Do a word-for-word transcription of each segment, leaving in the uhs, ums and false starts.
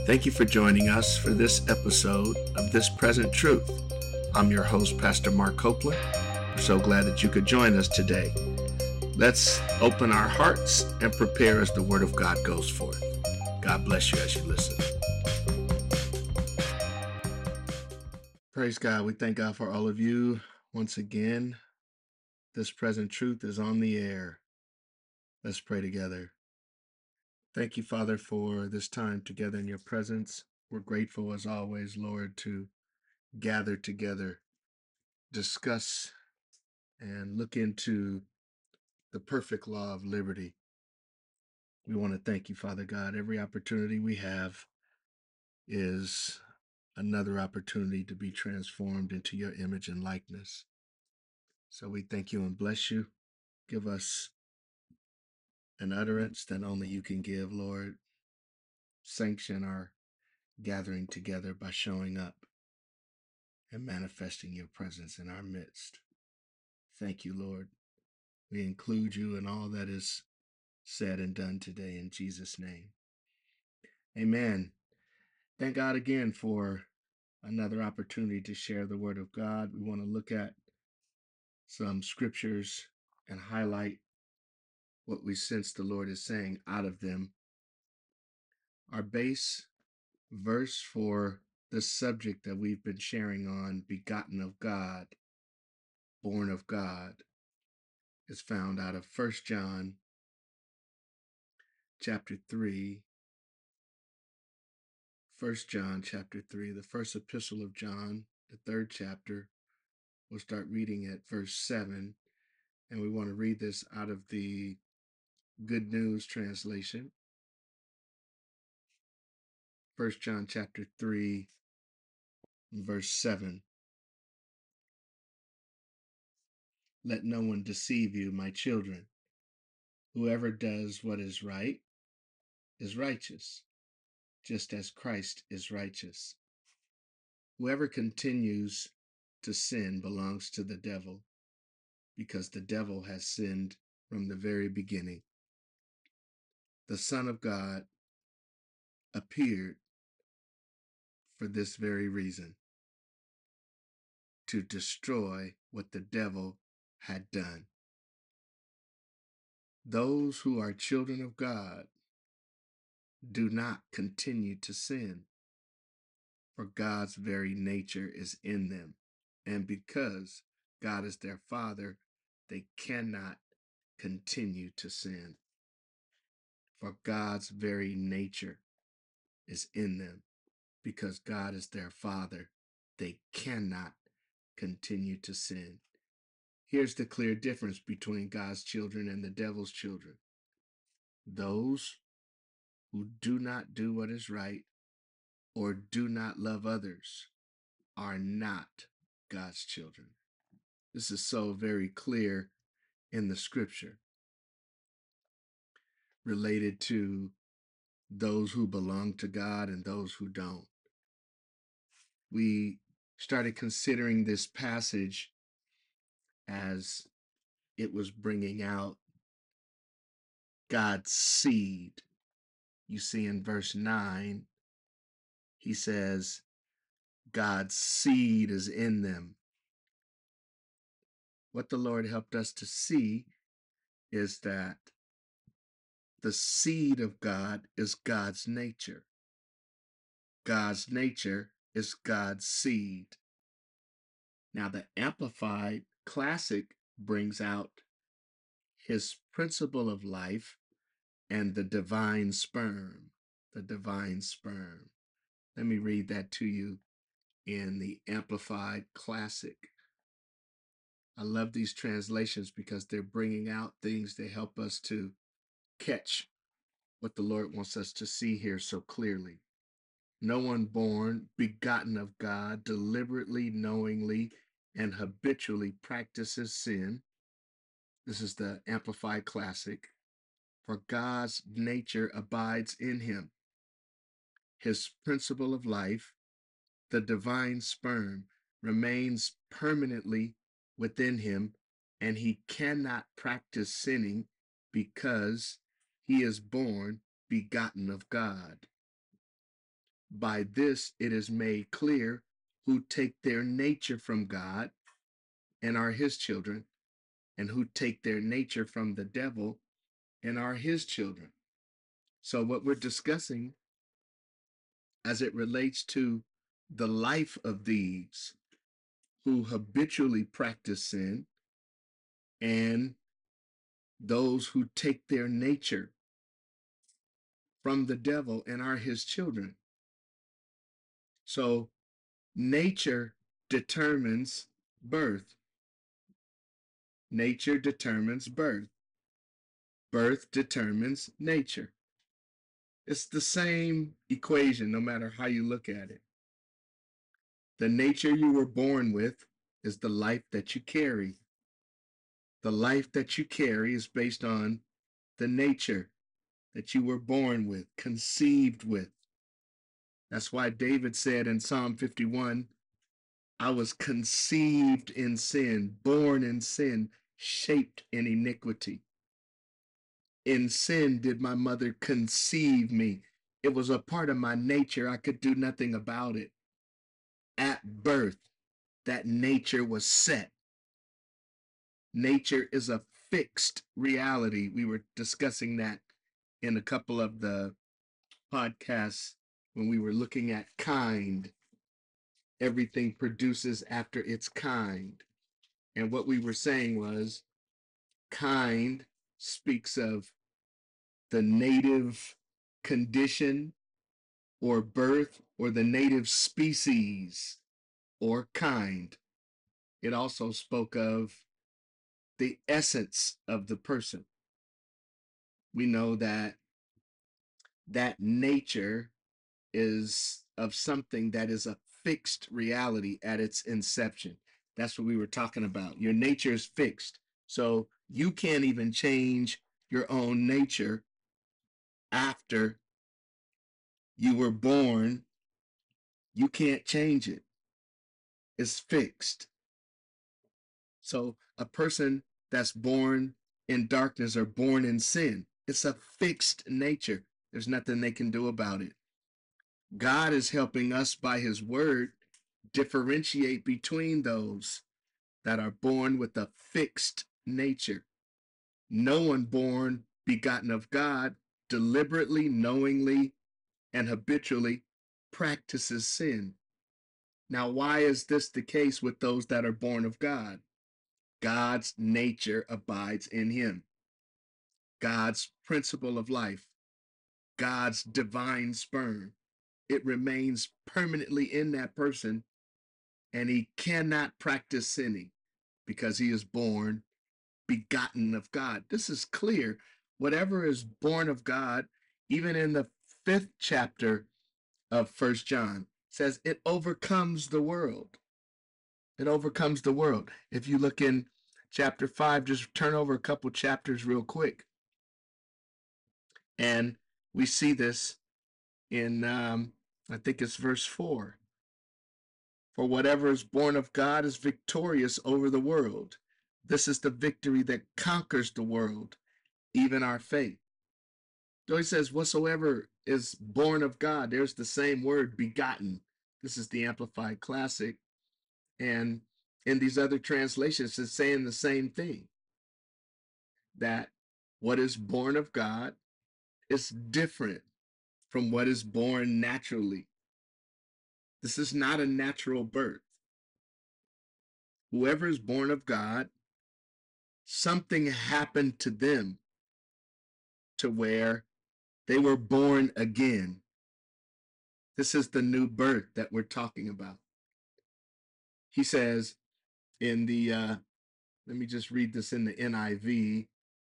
Thank you for joining us for this episode of This Present Truth. I'm your host, Pastor Mark Copeland. We're so glad that you could join us today. Let's open our hearts and prepare as the Word of God goes forth. God bless you as you listen. Praise God. We thank God for all of you. Once again, This Present Truth is on the air. Let's pray together. Thank you, Father, for this time together in your presence. We're grateful as always, Lord, to gather together, discuss, and look into the perfect law of liberty. We want to thank you, Father God. Every opportunity we have is another opportunity to be transformed into your image and likeness. So we thank you and bless you. Give us an utterance that only you can give, Lord. Sanction our gathering together by showing up and manifesting your presence in our midst. Thank you, Lord. We include you in all that is said and done today in Jesus' name. Amen. Thank God again for another opportunity to share the Word of God. We want to look at some scriptures and highlight what we sense the Lord is saying out of them. Our base verse for the subject that we've been sharing on, begotten of God, born of God, is found out of First John chapter three. First John chapter three, the first epistle of John, the third chapter. We'll start reading at verse seven, and we want to read this out of the Good News translation. First John chapter three, verse seven. Let no one deceive you, my children. Whoever does what is right is righteous, just as Christ is righteous. Whoever continues to sin belongs to the devil, because the devil has sinned from the very beginning. The Son of God appeared for this very reason, to destroy what the devil had done. Those who are children of God do not continue to sin, for God's very nature is in them. And because God is their Father, they cannot continue to sin, for God's very nature is in them. Because God is their Father, they cannot continue to sin. Here's the clear difference between God's children and the devil's children. Those who do not do what is right or do not love others are not God's children. This is so very clear in the scripture related to those who belong to God and those who don't. We started considering this passage as it was bringing out God's seed. You see in verse nine, he says, God's seed is in them. What the Lord helped us to see is that the seed of God is God's nature. God's nature is God's seed. Now, the Amplified Classic brings out his principle of life and the divine sperm, the divine sperm. Let me read that to you in the Amplified Classic. I love these translations because they're bringing out things that help us to catch what the Lord wants us to see here so clearly. No one born, begotten of God, deliberately, knowingly, and habitually practices sin. This is the Amplified Classic. For God's nature abides in him. His principle of life, the divine sperm, remains permanently within him, and he cannot practice sinning because he is born begotten of God. By this it is made clear who take their nature from God and are his children, and who take their nature from the devil and are his children. So, what we're discussing as it relates to the life of these who habitually practice sin and those who take their nature from the devil and are his children. So, nature determines birth. Nature determines birth. Birth determines nature. It's the same equation, no matter how you look at it. The nature you were born with is the life that you carry. The life that you carry is based on the nature that you were born with, conceived with. That's why David said in Psalm fifty-one, I was conceived in sin, born in sin, shaped in iniquity. In sin did my mother conceive me. It was a part of my nature. I could do nothing about it. At birth, that nature was set. Nature is a fixed reality. We were discussing that in a couple of the podcasts when we were looking at kind. Everything produces after its kind. And what we were saying was kind speaks of the native condition or birth or the native species or kind. It also spoke of the essence of the person. We know that that nature is of something that is a fixed reality at its inception. That's what we were talking about. Your nature is fixed. So you can't even change your own nature after you were born. You can't change it. It's fixed. So a person that's born in darkness or born in sin, it's a fixed nature. There's nothing they can do about it. God is helping us by his word differentiate between those that are born with a fixed nature. No one born begotten of God deliberately, knowingly, and habitually practices sin. Now, why is this the case with those that are born of God? God's nature abides in him. God's principle of life, God's divine sperm, it remains permanently in that person, and he cannot practice sinning because he is born begotten of God. This is clear. Whatever is born of God, even in the fifth chapter of First John, says it overcomes the world. It overcomes the world. If you look in chapter five, just turn over a couple chapters real quick. And we see this in, um, I think it's verse four. For whatever is born of God is victorious over the world. This is the victory that conquers the world, even our faith. So he says, whatsoever is born of God, there's the same word, begotten. This is the Amplified Classic. And in these other translations, it's saying the same thing, that what is born of God is different from what is born naturally. This is not a natural birth. Whoever is born of God, something happened to them to where they were born again. This is the new birth that we're talking about. He says in the, uh, let me just read this in the N I V.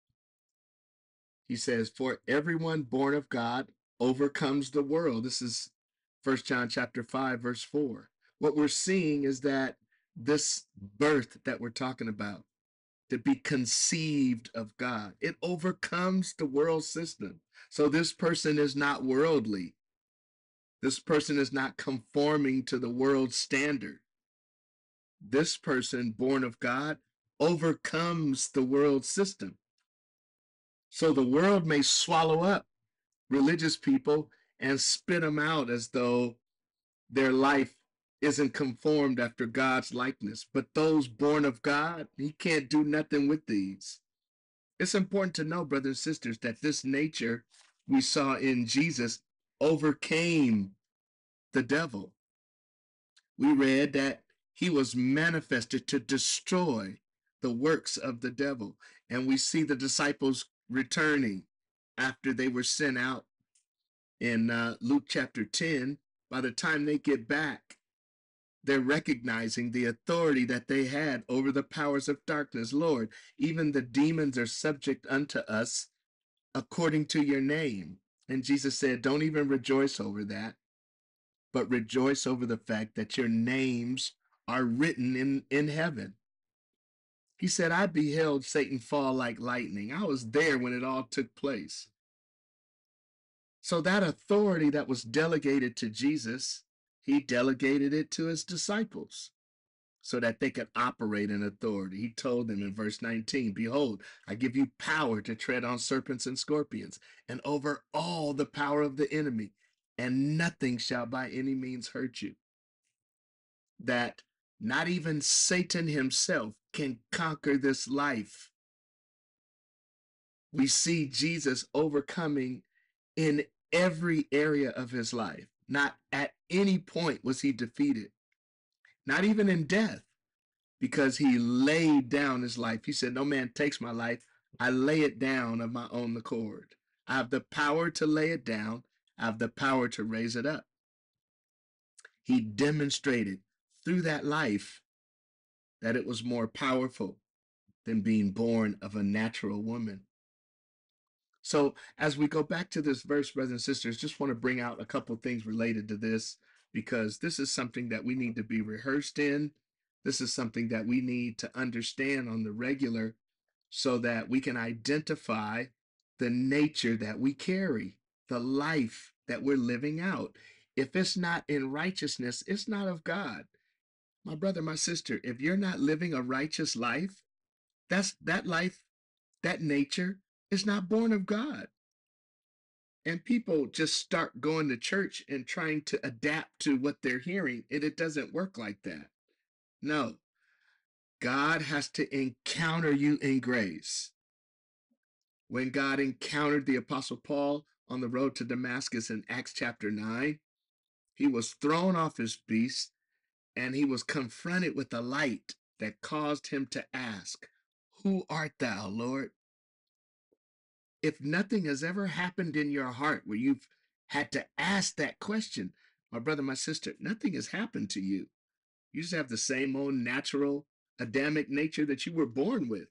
He says, for everyone born of God overcomes the world. This is First John chapter five, verse four. What we're seeing is that this birth that we're talking about, to be conceived of God, it overcomes the world system. So this person is not worldly. This person is not conforming to the world standard. This person, born of God, overcomes the world system. So the world may swallow up religious people and spit them out as though their life isn't conformed after God's likeness. But those born of God, he can't do nothing with these. It's important to know, brothers and sisters, that this nature we saw in Jesus overcame the devil. We read that he was manifested to destroy the works of the devil. And we see the disciples returning after they were sent out in uh, Luke chapter ten. By the time they get back, they're recognizing the authority that they had over the powers of darkness. Lord, even the demons are subject unto us according to your name. And Jesus said, don't even rejoice over that, but rejoice over the fact that your names are written in, in heaven. He said, I beheld Satan fall like lightning. I was there when it all took place. So that authority that was delegated to Jesus, he delegated it to his disciples so that they could operate in authority. He told them in verse nineteen, behold, I give you power to tread on serpents and scorpions and over all the power of the enemy, and nothing shall by any means hurt you. That not even Satan himself can conquer this life. We see Jesus overcoming in every area of his life. Not at any point was he defeated, not even in death, because he laid down his life. He said, no man takes my life. I lay it down of my own accord. I have the power to lay it down. I have the power to raise it up. He demonstrated through that life that it was more powerful than being born of a natural woman. So as we go back to this verse, brothers and sisters, just want to bring out a couple of things related to this, because this is something that we need to be rehearsed in. This is something that we need to understand on the regular so that we can identify the nature that we carry, the life that we're living out. If it's not in righteousness, it's not of God. My brother, my sister, if you're not living a righteous life, that's that life, that nature is not born of God. And people just start going to church and trying to adapt to what they're hearing, and it doesn't work like that. No, God has to encounter you in grace. When God encountered the Apostle Paul on the road to Damascus in Acts chapter nine, he was thrown off his beast and he was confronted with a light that caused him to ask, who art thou, Lord? If nothing has ever happened in your heart where you've had to ask that question, my brother, my sister, nothing has happened to you. You just have the same old natural Adamic nature that you were born with.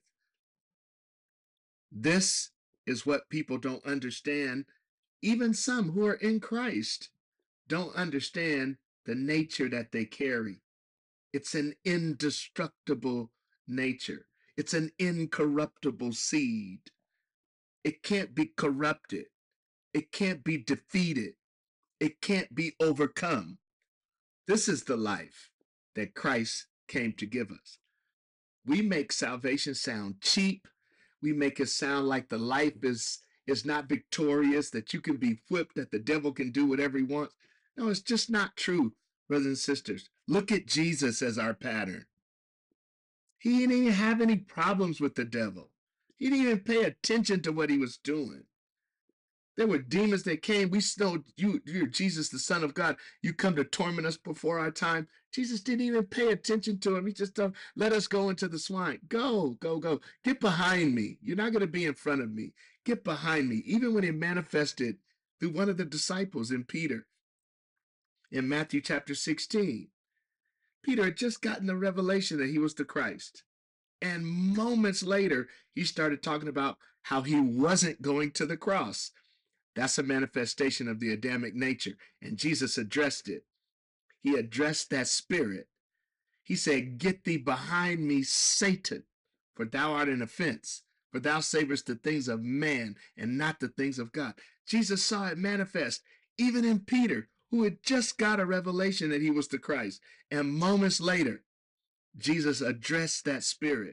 This is what people don't understand. Even some who are in Christ don't understand the nature that they carry. It's an indestructible nature. It's an incorruptible seed. It can't be corrupted. It can't be defeated. It can't be overcome. This is the life that Christ came to give us. We make salvation sound cheap. We make it sound like the life is, is not victorious, that you can be whipped, that the devil can do whatever he wants. No, it's just not true, brothers and sisters. Look at Jesus as our pattern. He didn't even have any problems with the devil. He didn't even pay attention to what he was doing. There were demons that came. We know you, you're Jesus, the Son of God. You come to torment us before our time. Jesus didn't even pay attention to him. He just told, let us go into the swine. Go, go, go. Get behind me. You're not going to be in front of me. Get behind me. Even when he manifested through one of the disciples in Peter in Matthew chapter sixteen. Peter had just gotten the revelation that he was the Christ. And moments later, he started talking about how he wasn't going to the cross. That's a manifestation of the Adamic nature. And Jesus addressed it. He addressed that spirit. He said, get thee behind me, Satan, for thou art an offense, for thou savorest the things of man and not the things of God. Jesus saw it manifest even in Peter, who had just got a revelation that he was the Christ. And moments later, Jesus addressed that spirit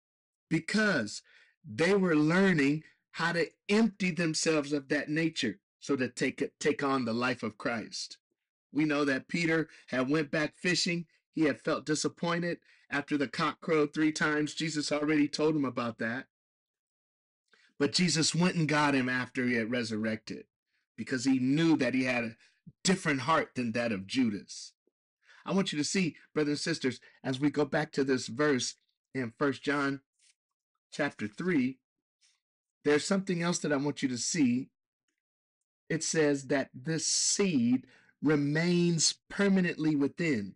because they were learning how to empty themselves of that nature. so to take take on the life of Christ. We know that Peter had went back fishing. He had felt disappointed after the cock crowed three times. Jesus already told him about that. But Jesus went and got him after he had resurrected because he knew that he had a different heart than that of Judas. I want you to see, brothers and sisters, as we go back to this verse in First John chapter three, there's something else that I want you to see. It says that this seed remains permanently within.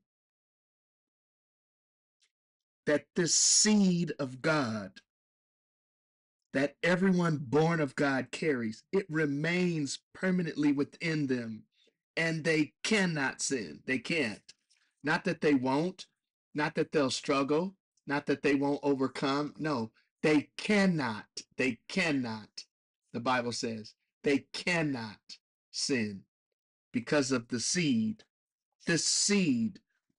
That this seed of God that everyone born of God carries, it remains permanently within them, and they cannot sin. They can't. Not that they won't, not that they'll struggle, not that they won't overcome. No, they cannot. They cannot. The Bible says they cannot sin because of the seed. This seed.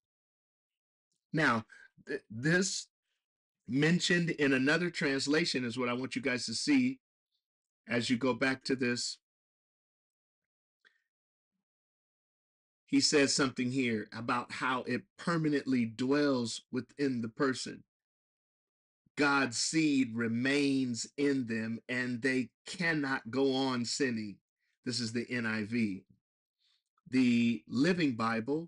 Now, th- this mentioned in another translation is what I want you guys to see as you go back to this. He says something here about how it permanently dwells within the person. God's seed remains in them and they cannot go on sinning. This is the N I V. The Living Bible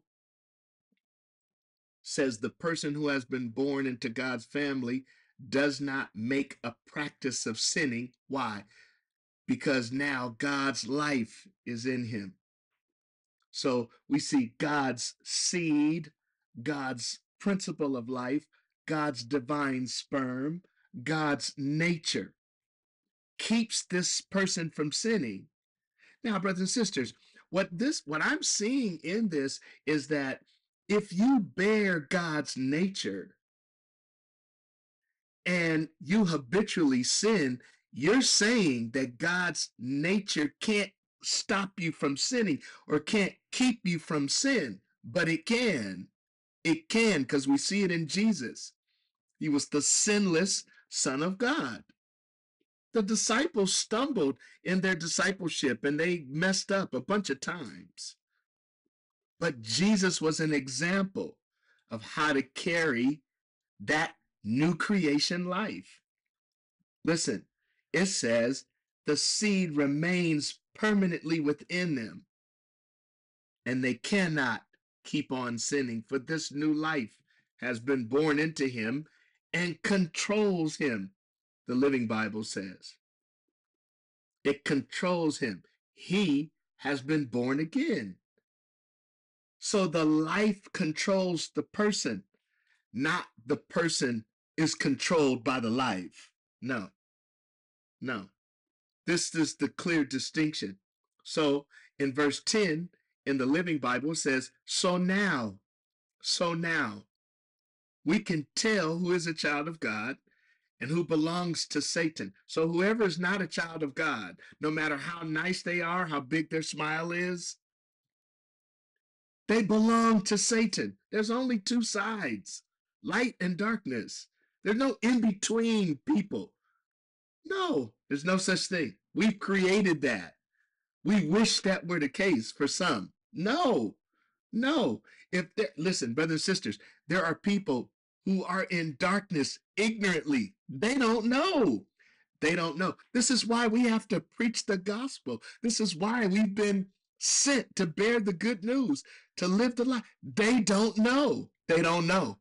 says the person who has been born into God's family does not make a practice of sinning. Why? Because now God's life is in him. So we see God's seed, God's principle of life, God's divine sperm, God's nature keeps this person from sinning. Now, brothers and sisters, what this what I'm seeing in this is that if you bear God's nature and you habitually sin, you're saying that God's nature can't stop you from sinning or can't keep you from sin, but it can. It can, because we see it in Jesus. He was the sinless Son of God. The disciples stumbled in their discipleship and they messed up a bunch of times. But Jesus was an example of how to carry that new creation life. Listen, it says the seed remains permanently within them and they cannot keep on sinning, for this new life has been born into him and controls him, the Living Bible says. It controls him. He has been born again. So the life controls the person, not the person is controlled by the life. No, no. This is the clear distinction. So in verse ten in the Living Bible it says, so now, so now, we can tell who is a child of God and who belongs to Satan. So whoever is not a child of God, no matter how nice they are, how big their smile is, they belong to Satan. There's only two sides, light and darkness. There's no in-between people. No, there's no such thing. We've created that. We wish that were the case for some. No, no. If there, listen, brothers and sisters, there are people who are in darkness ignorantly. They don't know. They don't know. This is why we have to preach the gospel. This is why we've been sent to bear the good news, to live the life. They don't know. They don't know.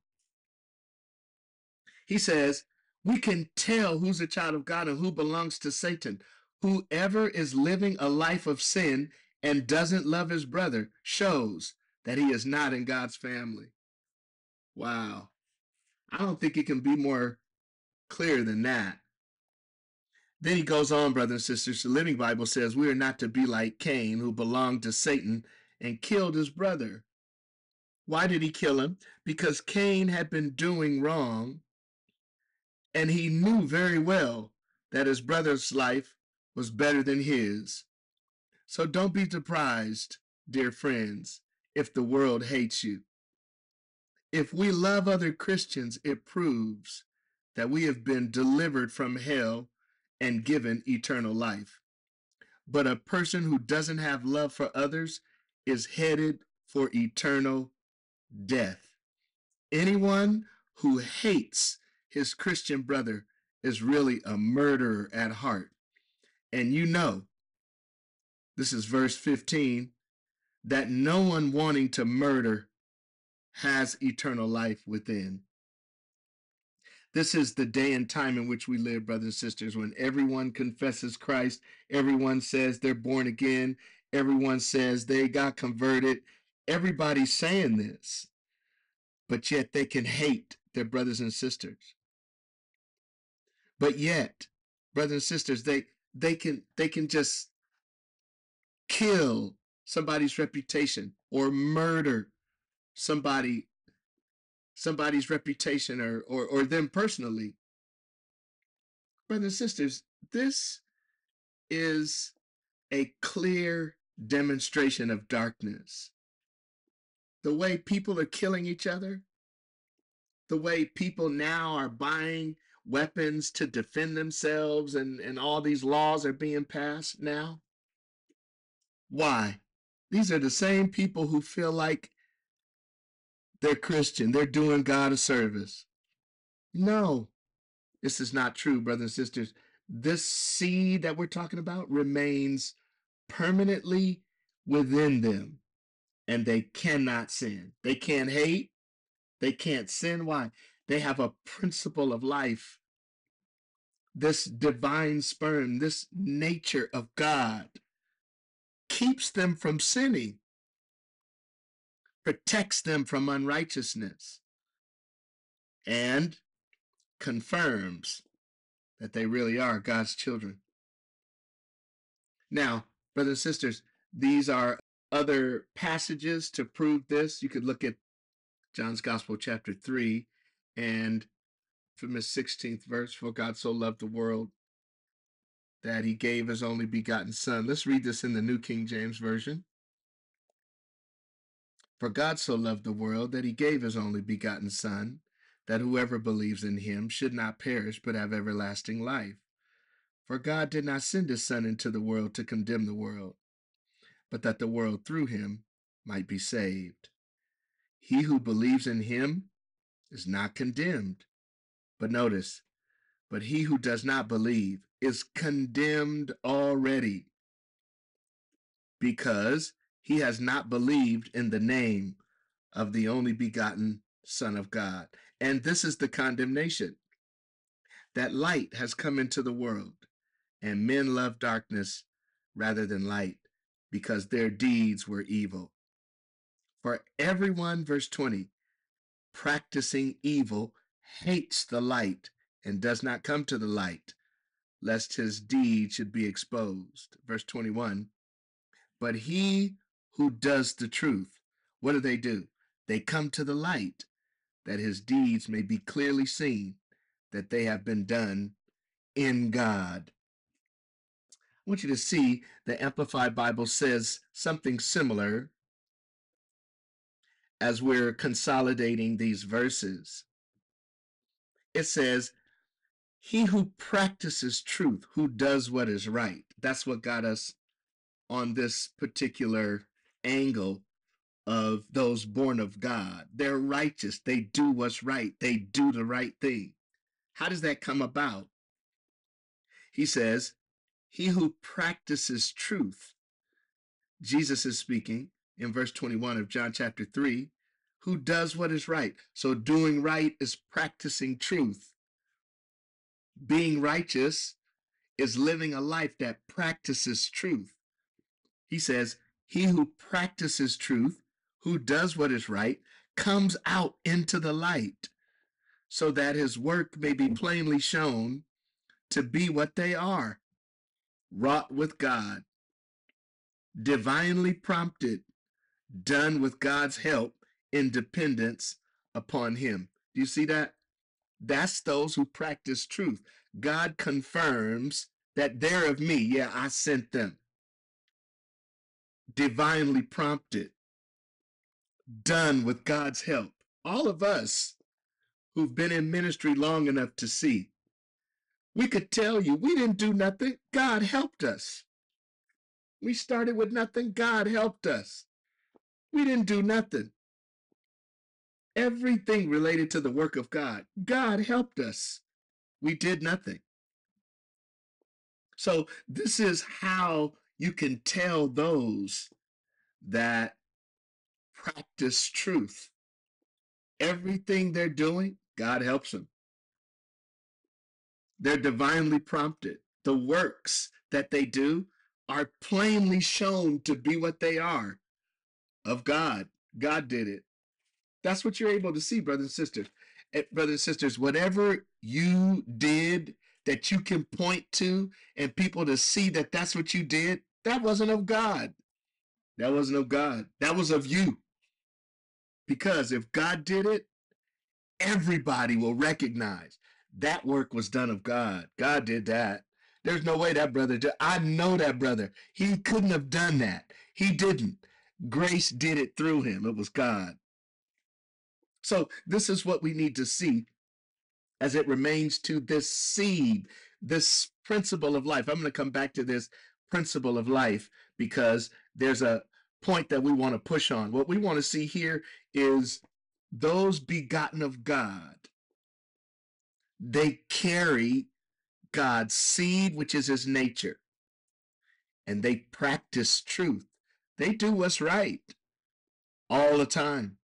He says, we can tell who's a child of God and who belongs to Satan. Whoever is living a life of sin and doesn't love his brother shows that he is not in God's family. Wow. I don't think it can be more clear than that. Then he goes on, brothers and sisters. The Living Bible says we are not to be like Cain, who belonged to Satan and killed his brother. Why did he kill him? Because Cain had been doing wrong, and he knew very well that his brother's life was better than his. So don't be surprised, dear friends, if the world hates you. If we love other Christians, it proves that we have been delivered from hell and given eternal life. But a person who doesn't have love for others is headed for eternal death. Anyone who hates his Christian brother is really a murderer at heart. And you know, this is verse fifteen, that no one wanting to murder has eternal life within. This is the day and time in which we live, brothers and sisters, when everyone confesses Christ, everyone says they're born again, everyone says they got converted. Everybody's saying this, but yet they can hate their brothers and sisters. But yet, brothers and sisters, they they can they can just kill somebody's reputation or murder somebody somebody's reputation or or, or them personally. Brothers and sisters, this is a clear demonstration of darkness. The way people are killing each other, the way people now are buying weapons to defend themselves, and, and all these laws are being passed now. Why? These are the same people who feel like they're Christian, they're doing God a service. No, this is not true, brothers and sisters. This seed that we're talking about remains permanently within them, and they cannot sin. They can't hate. They can't sin. Why? They have a principle of life. This divine sperm, this nature of God, keeps them from sinning, protects them from unrighteousness, and confirms that they really are God's children. Now, brothers and sisters, these are other passages to prove this. You could look at John's Gospel, chapter three, and from the sixteenth verse, for God so loved the world that he gave his only begotten Son. Let's read this in the New King James Version. For God so loved the world that he gave his only begotten Son, that whoever believes in him should not perish but have everlasting life. For God did not send his Son into the world to condemn the world, but that the world through him might be saved. He who believes in him is not condemned. But notice, but he who does not believe is condemned already, because he has not believed in the name of the only begotten Son of God. And this is the condemnation, that light has come into the world, and men love darkness rather than light, because their deeds were evil. For everyone, verse twenty, practicing evil hates the light and does not come to the light, lest his deed should be exposed. Verse twenty-one, but he who does the truth, what do they do? They come to the light, that his deeds may be clearly seen, that they have been done in God. I want you to see the Amplified Bible says something similar as we're consolidating these verses. It says, he who practices truth, who does what is right. That's what got us on this particular angle of those born of God. They're righteous. They do what's right. They do the right thing. How does that come about? He says, he who practices truth, Jesus is speaking in verse twenty-one of John chapter three, who does what is right. So doing right is practicing truth. Being righteous is living a life that practices truth. He says, he who practices truth, who does what is right, comes out into the light, so that his work may be plainly shown to be what they are, wrought with God, divinely prompted, done with God's help in dependence upon him. Do you see that? That's those who practice truth. God confirms that they're of me. Yeah, I sent them. Divinely prompted, done with God's help. All of us who've been in ministry long enough to see, we could tell you we didn't do nothing. God helped us. We started with nothing. God helped us. We didn't do nothing. Everything related to the work of God. God helped us. We did nothing. So this is how you can tell those that practice truth. Everything they're doing, God helps them. They're divinely prompted. The works that they do are plainly shown to be what they are of God. God did it. That's what you're able to see, brothers and sisters. Eh, Brothers and sisters, whatever you did that you can point to and people to see that that's what you did, that wasn't of God. That wasn't of God. That was of you. Because if God did it, everybody will recognize that work was done of God. God did that. There's no way that brother did. I know that brother. He couldn't have done that. He didn't. Grace did it through him. It was God. So this is what we need to see as it remains to this seed, this principle of life. I'm going to come back to this principle of life because there's a point that we want to push on. What we want to see here is those begotten of God. They carry God's seed, which is his nature, and they practice truth. They do what's right all the time.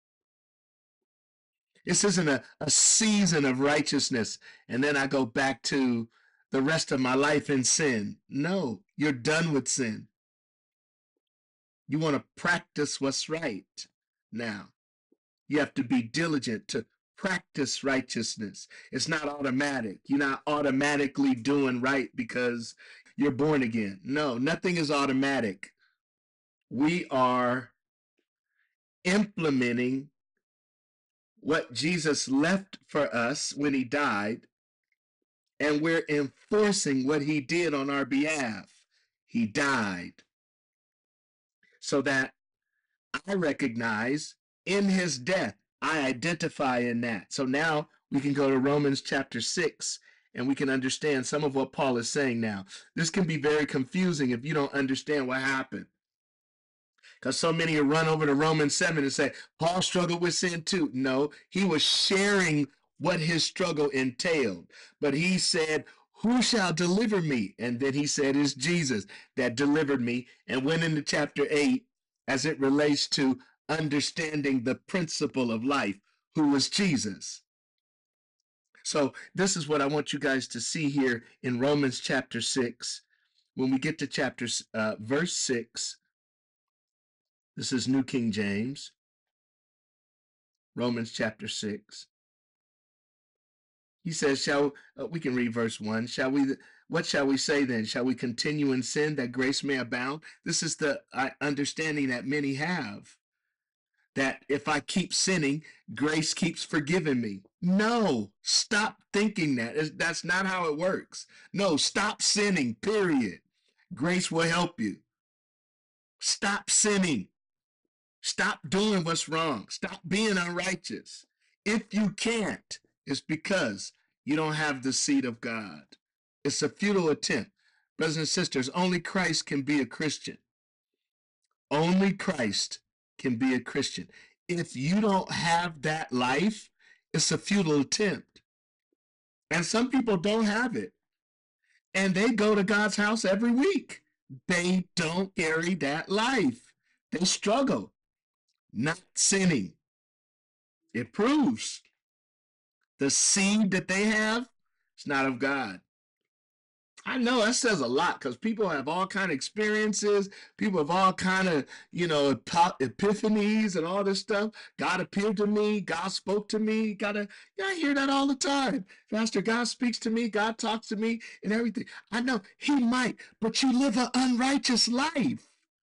This isn't a, a season of righteousness, and then I go back to the rest of my life in sin. No, you're done with sin. You want to practice what's right now. You have to be diligent to practice righteousness. It's not automatic. You're not automatically doing right because you're born again. No, nothing is automatic. We are implementing what Jesus left for us when he died, and we're enforcing what he did on our behalf. He died so that I recognize in his death, I identify in that. So now we can go to Romans chapter six and we can understand some of what Paul is saying now. This can be very confusing if you don't understand what happened. Because so many will run over to Romans seven and say, Paul struggled with sin too. No, he was sharing what his struggle entailed. But he said, who shall deliver me? And then he said, it's Jesus that delivered me, and went into chapter eight as it relates to understanding the principle of life, who was Jesus. So this is what I want you guys to see here in Romans chapter six. When we get to chapter uh, verse six, this is New King James, Romans chapter six. He says, shall uh, we can read verse one. Shall we, what shall we say then? Shall we continue in sin that grace may abound? This is the uh, understanding that many have, that if I keep sinning, grace keeps forgiving me. No, stop thinking that. That's not how it works. No, stop sinning, period. Grace will help you. Stop sinning. Stop doing what's wrong. Stop being unrighteous. If you can't, it's because you don't have the seed of God. It's a futile attempt. Brothers and sisters, only Christ can be a Christian. Only Christ can be a Christian. If you don't have that life, it's a futile attempt. And some people don't have it. And they go to God's house every week. They don't carry that life. They struggle not sinning. It proves the seed that they have is not of God. I know that says a lot because people have all kind of experiences. People have all kind of, you know, epiphanies and all this stuff. God appeared to me. God spoke to me. Gotta, yeah, I hear that all the time. Pastor, God speaks to me. God talks to me and everything. I know he might, but you live an unrighteous life.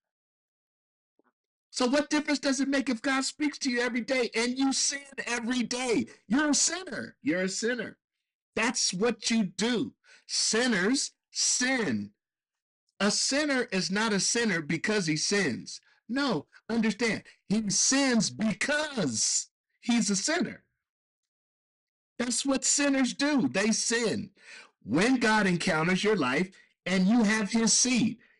So what difference does it make if God speaks to you every day and you sin every day? You're a sinner. You're a sinner. That's what you do. Sinners sin. A sinner is not a sinner because he sins. No, understand. He sins because he's a sinner. That's what sinners do. They sin. When God encounters your life and you have his seed,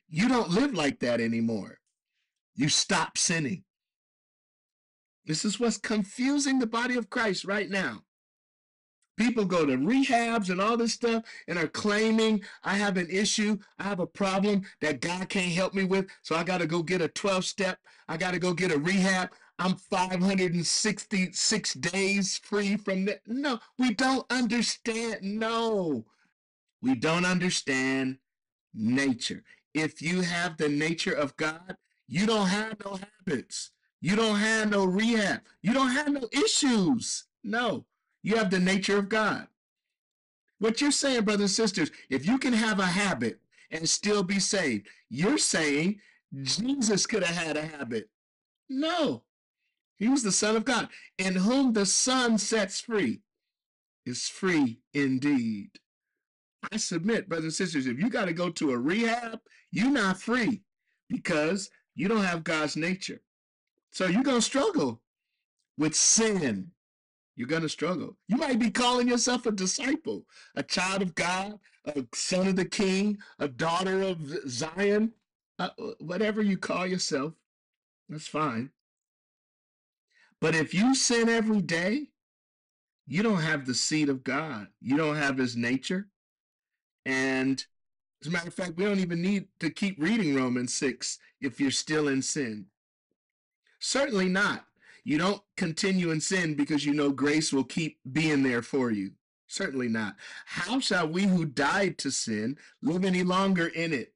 You don't live like that anymore. You stop sinning. This is what's confusing the body of Christ right now. People go to rehabs and all this stuff and are claiming I have an issue, I have a problem that God can't help me with, so I got to go get a twelve step, I got to go get a rehab. I'm five hundred sixty-six days free from that. No, we don't understand. No, we don't understand nature. If you have the nature of God, you don't have no habits. You don't have no rehab. You don't have no issues. No, you have the nature of God. What you're saying, brothers and sisters, if you can have a habit and still be saved, you're saying Jesus could have had a habit. No, he was the Son of God. In whom the Son sets free is free indeed. I submit, brothers and sisters, if you got to go to a rehab, you're not free because you don't have God's nature. So you're going to struggle with sin. You're going to struggle. You might be calling yourself a disciple, a child of God, a son of the King, a daughter of Zion, uh, whatever you call yourself, that's fine. But if you sin every day, you don't have the seed of God. You don't have his nature. And as a matter of fact, we don't even need to keep reading Romans six if you're still in sin. Certainly not. You don't continue in sin because you know grace will keep being there for you. Certainly not. How shall we who died to sin live any longer in it?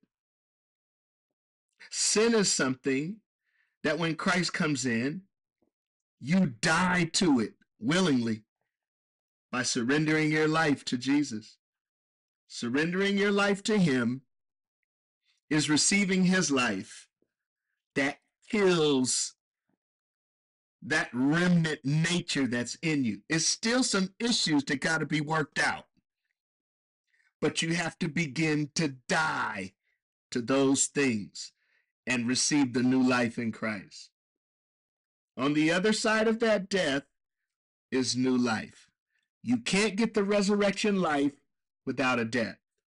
Sin is something that when Christ comes in, you die to it willingly by surrendering your life to Jesus. Surrendering your life to him is receiving his life that kills that remnant nature that's in you. It's still some issues that got to be worked out. But you have to begin to die to those things and receive the new life in Christ. On the other side of that death is new life. You can't get the resurrection life without a death.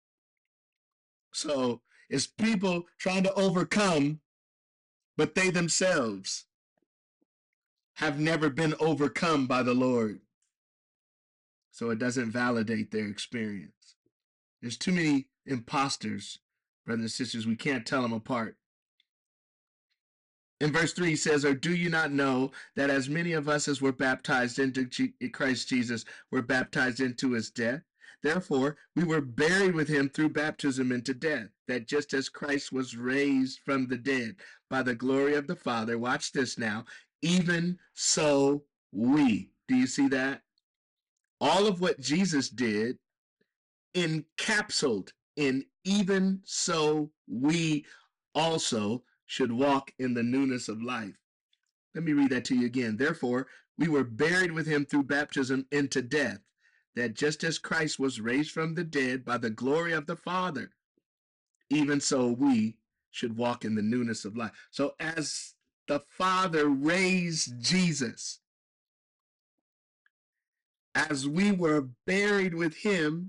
So it's people trying to overcome, but they themselves have never been overcome by the Lord. So it doesn't validate their experience. There's too many imposters, brothers and sisters. We can't tell them apart. In verse three, he says, or do you not know that as many of us as were baptized into Christ Jesus were baptized into his death? Therefore, we were buried with him through baptism into death, that just as Christ was raised from the dead by the glory of the Father, watch this now, even so we. Do you see that? All of what Jesus did encapsulated in even so we also should walk in the newness of life. Let me read that to you again. Therefore, we were buried with him through baptism into death, that just as Christ was raised from the dead by the glory of the Father, even so we should walk in the newness of life. So as the Father raised Jesus, as we were buried with him,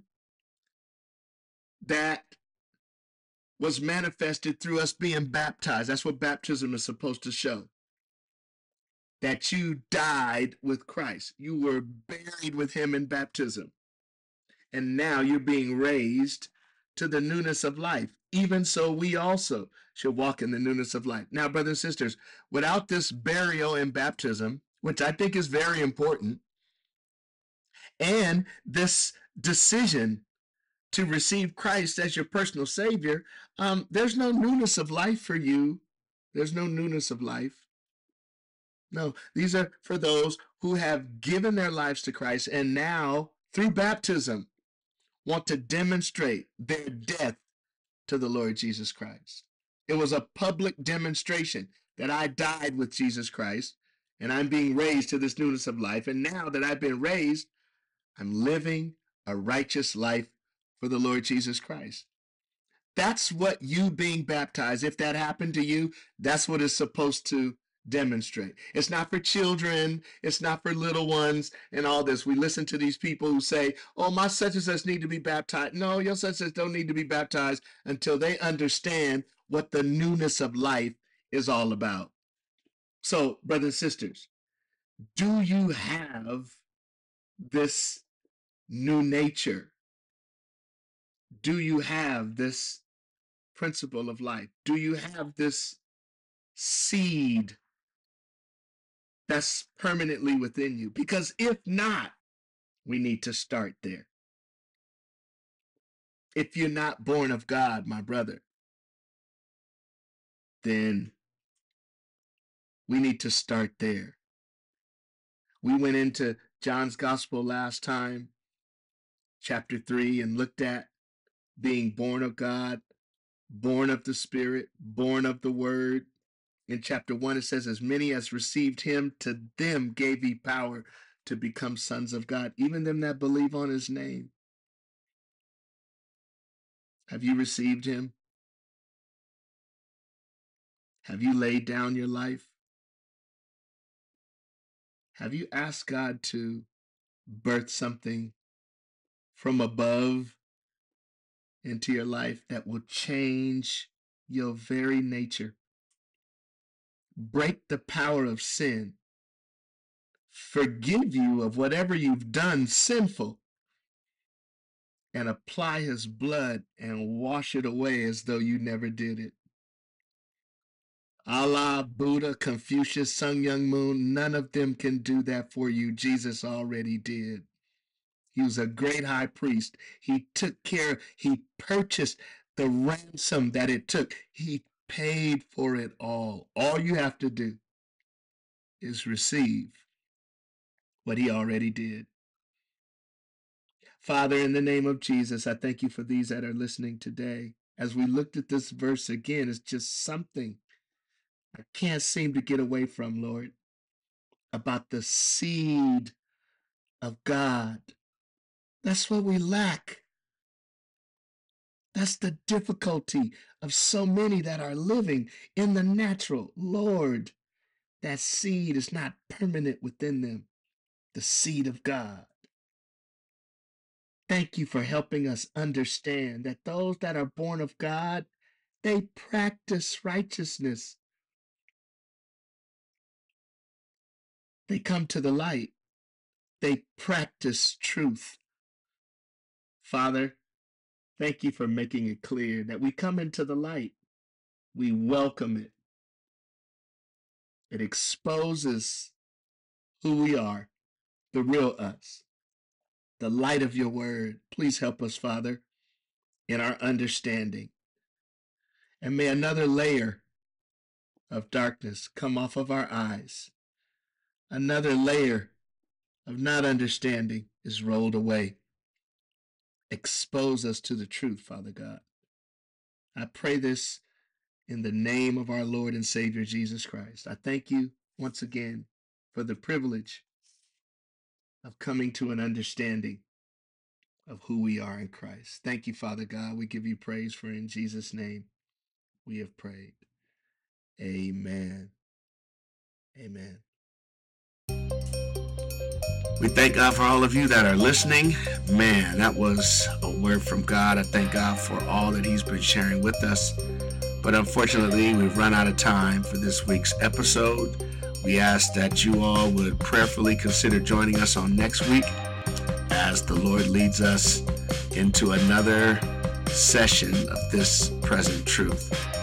that was manifested through us being baptized. That's what baptism is supposed to show. That you died with Christ. You were buried with him in baptism. And now you're being raised to the newness of life. Even so, we also should walk in the newness of life. Now, brothers and sisters, without this burial and baptism, which I think is very important, and this decision to receive Christ as your personal Savior, um, there's no newness of life for you. There's no newness of life. No, these are for those who have given their lives to Christ and now, through baptism, want to demonstrate their death to the Lord Jesus Christ. It was a public demonstration that I died with Jesus Christ and I'm being raised to this newness of life. And now that I've been raised, I'm living a righteous life for the Lord Jesus Christ. That's what you being baptized, if that happened to you, that's what it's supposed to demonstrate. It's not for children. It's not for little ones and all this. We listen to these people who say, oh, my such and such need to be baptized. No, your such and such don't need to be baptized until they understand what the newness of life is all about. So, brothers and sisters, do you have this new nature? Do you have this principle of life? Do you have this seed that's permanently within you? Because if not, we need to start there. If you're not born of God, my brother, then we need to start there. We went into John's Gospel last time, chapter three, and looked at being born of God, born of the Spirit, born of the Word. In chapter one, it says, as many as received him, to them gave he power to become sons of God, even them that believe on his name. Have you received him? Have you laid down your life? Have you asked God to birth something from above into your life that will change your very nature? Break the power of sin, forgive you of whatever you've done sinful, and apply his blood and wash it away as though you never did it. Allah, Buddha, Confucius, Sun Myung Moon, none of them can do that for you. Jesus already did. He was a great high priest. He took care, he purchased the ransom that it took. He paid for it all. All you have to do is receive what he already did. Father, in the name of Jesus, I thank you for these that are listening today. As we looked at this verse again, it's just something I can't seem to get away from, Lord, about the seed of God. That's what we lack. That's the difficulty of so many that are living in the natural. Lord, that seed is not permanent within them, the seed of God. Thank you for helping us understand that those that are born of God, they practice righteousness. They come to the light. They practice truth. Father, thank you for making it clear that we come into the light. We welcome it. It exposes who we are, the real us, the light of your word. Please help us, Father, in our understanding. And may another layer of darkness come off of our eyes. Another layer of not understanding is rolled away. Expose us to the truth, Father God. I pray this in the name of our Lord and Savior, Jesus Christ. I thank you once again for the privilege of coming to an understanding of who we are in Christ. Thank you, Father God. We give you praise, for in Jesus' name we have prayed. Amen. Amen. We thank God for all of you that are listening. Man, that was a word from God. I thank God for all that he's been sharing with us. But unfortunately, we've run out of time for this week's episode. We ask that you all would prayerfully consider joining us on next week as the Lord leads us into another session of this present truth.